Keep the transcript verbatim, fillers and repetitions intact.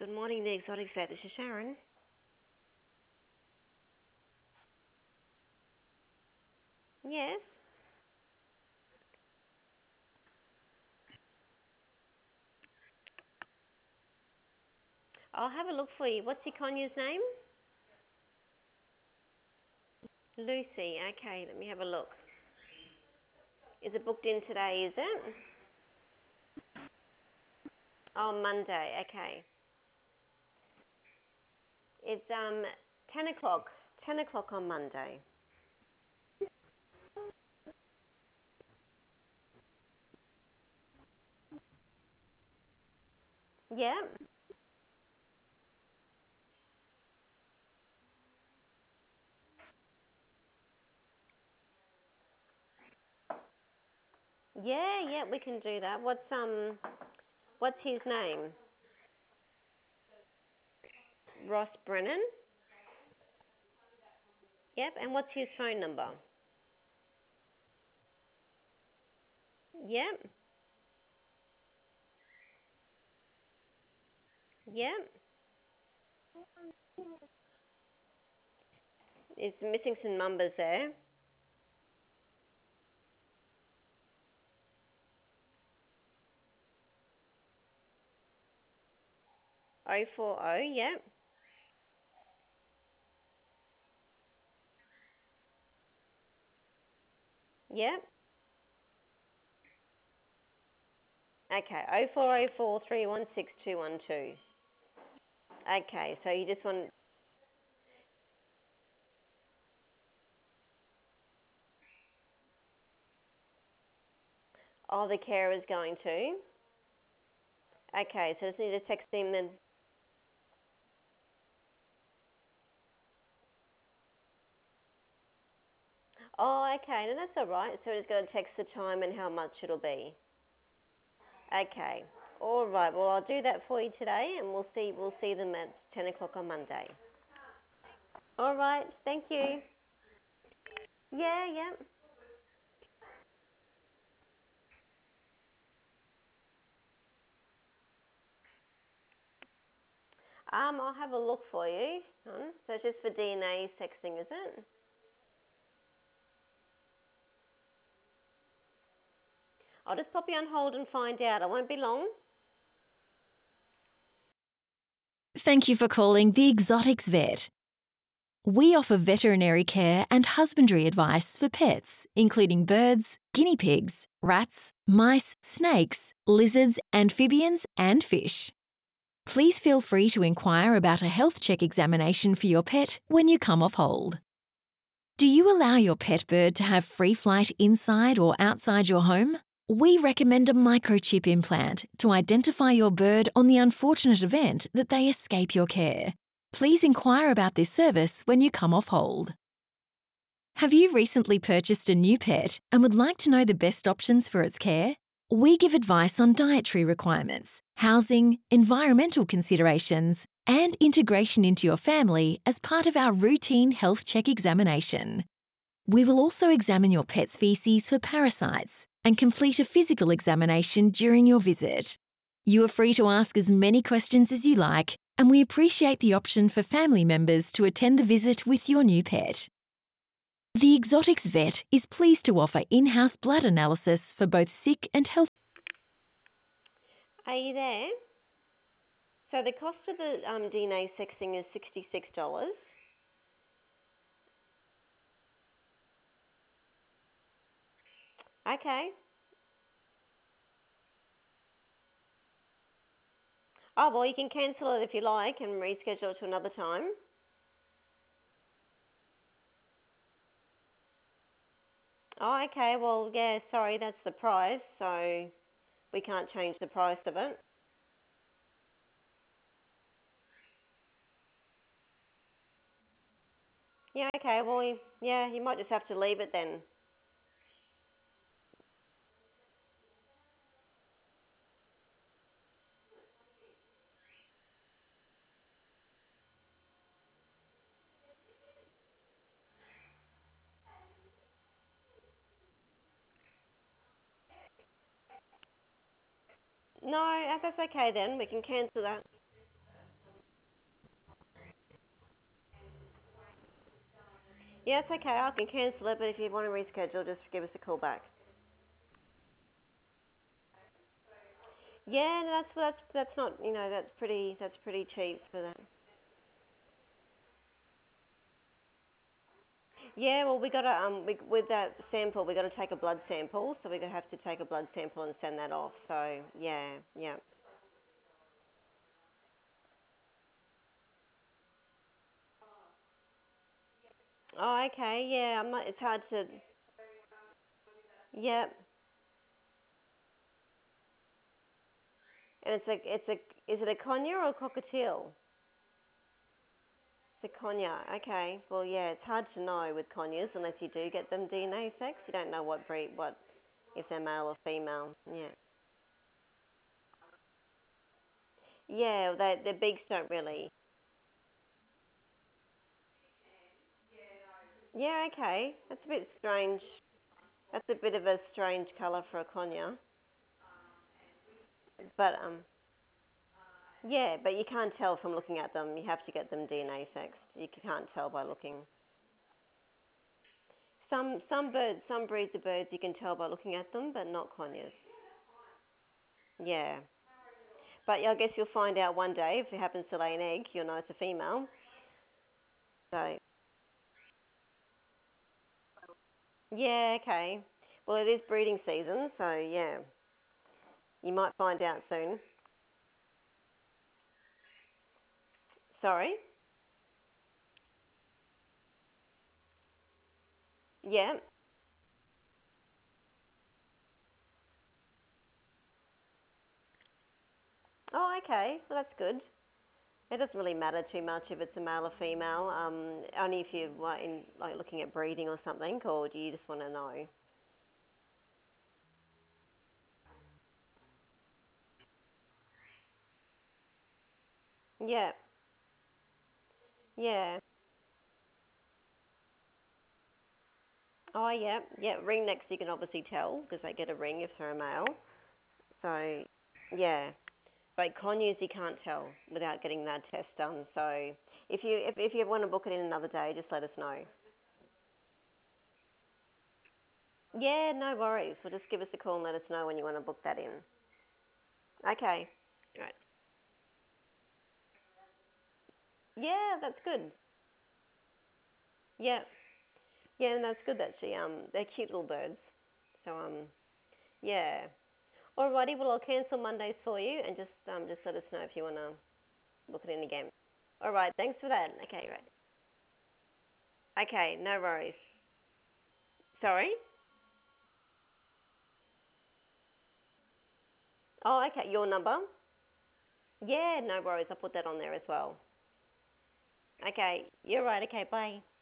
Good morning, the Exotic Vet. This is Sharon. Yes, I'll have a look for you. What's your conyer's name? Lucy. Okay, let me have a look. Is it booked in today, is it? Oh, Monday. Okay. It's um ten o'clock. ten o'clock on Monday. Yeah. Yeah, yeah, we can do that. What's um what's his name? Ross Brennan? Yep, and what's his phone number? Yep. Yep. It's missing some numbers there. Oh four oh, yep. Yep. Okay, oh four oh four three one six two one two. Okay, so you just want, oh, the carer is going to. Okay, so just need to text him then. Oh, okay, no, that's all right. So just got to text the time and how much it'll be. Okay, all right. Well, I'll do that for you today, and we'll see. We'll see them at ten o'clock on Monday. All right. Thank you. Yeah, yeah. Um, I'll have a look for you. Hon. So it's just for D N A sexing, is it? I'll just pop you on hold and find out. I won't be long. Thank you for calling the Exotics Vet. We offer veterinary care and husbandry advice for pets, including birds, guinea pigs, rats, mice, snakes, lizards, amphibians, and fish. Please feel free to inquire about a health check examination for your pet when you come off hold. Do you allow your pet bird to have free flight inside or outside your home? We recommend a microchip implant to identify your bird on the unfortunate event that they escape your care. Please inquire about this service when you come off hold. Have you recently purchased a new pet and would like to know the best options for its care? We give advice on dietary requirements, housing, environmental considerations, and integration into your family as part of our routine health check examination. We will also examine your pet's feces for parasites and complete a physical examination during your visit. You are free to ask as many questions as you like, and we appreciate the option for family members to attend the visit with your new pet. The Exotics Vet is pleased to offer in-house blood analysis for both sick and healthy. Are you there? So the cost of the um, D N A sexing is sixty-six dollars. Okay. Oh, well, you can cancel it if you like and reschedule it to another time. Oh, okay. Well, yeah, sorry, that's the price, so we can't change the price of it. Yeah, okay. Well, you, yeah, you might just have to leave it then. No, that's okay then. We can cancel that. Yeah, it's okay. I can cancel it, but if you want to reschedule, just give us a call back. Yeah, no, that's that's that's not you know that's pretty that's pretty cheap for that. Yeah, well, we got to um we, with that sample, we got to take a blood sample, so we're gonna have to take a blood sample and send that off. So yeah, yeah. Oh, okay. Yeah, I'm not. It's hard to. Yeah, and it's a it's a is it a conure or a cockatiel? It's a conure. Okay. Well, yeah, it's hard to know with conures unless you do get them D N A sex. You don't know what breed, what if they're male or female. Yeah. Yeah, they their beaks don't really. Yeah, okay. That's a bit strange. That's a bit of a strange colour for a conure. But um, yeah, but you can't tell from looking at them. You have to get them D N A sexed. You can't tell by looking. Some some birds, some breeds of birds, you can tell by looking at them, but not conures. Yeah, but I guess you'll find out one day if it happens to lay an egg. You'll know it's a female. So yeah, okay. Well, it is breeding season, so yeah, you might find out soon. Sorry. Yeah. Oh, okay. Well, that's good. It doesn't really matter too much if it's a male or female. Um, only if you're like, in, like looking at breeding or something, or do you just want to know? Yeah. Yeah. Oh, yeah. Yeah. Ring necks you can obviously tell because they get a ring if they're a male. So, yeah. But conures you can't tell without getting that test done. So, if you if if you want to book it in another day, just let us know. Yeah, no worries. Well, just give us a call and let us know when you want to book that in. Okay. Right. Yeah, that's good. Yeah. Yeah, and that's good that she um they're cute little birds. So um yeah. Alrighty, well I'll cancel Mondays for you and just um just let us know if you wanna book it in again. Alright, thanks for that. Okay, right. Okay, no worries. Sorry? Oh, okay, your number? Yeah, no worries. I'll put that on there as well. Okay, you're right. Okay, bye.